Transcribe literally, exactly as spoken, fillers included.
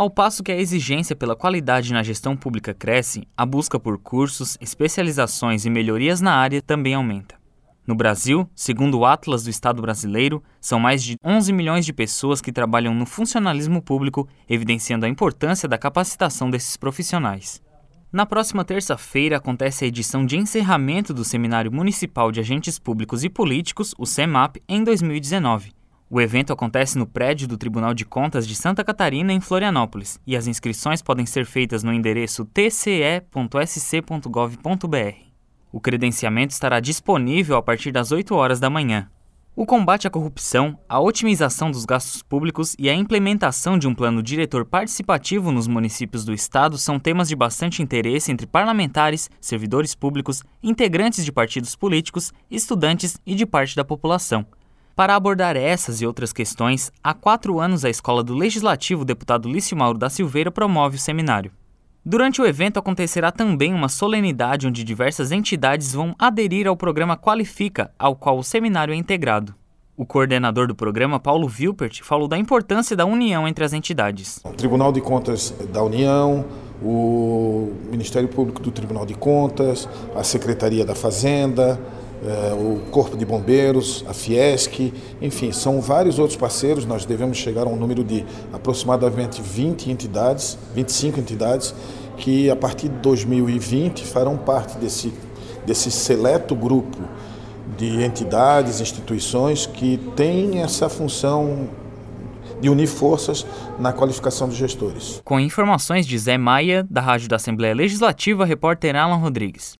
Ao passo que a exigência pela qualidade na gestão pública cresce, a busca por cursos, especializações e melhorias na área também aumenta. No Brasil, segundo o Atlas do Estado Brasileiro, são mais de onze milhões de pessoas que trabalham no funcionalismo público, evidenciando a importância da capacitação desses profissionais. Na próxima terça-feira acontece a edição de encerramento do Seminário Municipal de Agentes Públicos e Políticos, o SEMAP, em dois mil e dezenove. O evento acontece no prédio do Tribunal de Contas de Santa Catarina, em Florianópolis, e as inscrições podem ser feitas no endereço t c e ponto s c ponto gov ponto b r. O credenciamento estará disponível a partir das oito horas da manhã. O combate à corrupção, a otimização dos gastos públicos e a implementação de um plano diretor participativo nos municípios do estado são temas de bastante interesse entre parlamentares, servidores públicos, integrantes de partidos políticos, estudantes e de parte da população. Para abordar essas e outras questões, há quatro anos a Escola do Legislativo Deputado Lício Mauro da Silveira promove o seminário. Durante o evento acontecerá também uma solenidade onde diversas entidades vão aderir ao programa Qualifica, ao qual o seminário é integrado. O coordenador do programa, Paulo Wilpert, falou da importância da união entre as entidades. O Tribunal de Contas da União, o Ministério Público do Tribunal de Contas, a Secretaria da Fazenda, eh, o Corpo de Bombeiros, a Fiesc, enfim, são vários outros parceiros. Nós devemos chegar a um número de aproximadamente vinte entidades, vinte e cinco entidades, que a partir de dois mil e vinte farão parte desse, desse seleto grupo de entidades, instituições que têm essa função de unir forças na qualificação dos gestores. Com informações de Zé Maia, da Rádio da Assembleia Legislativa, repórter Alan Rodrigues.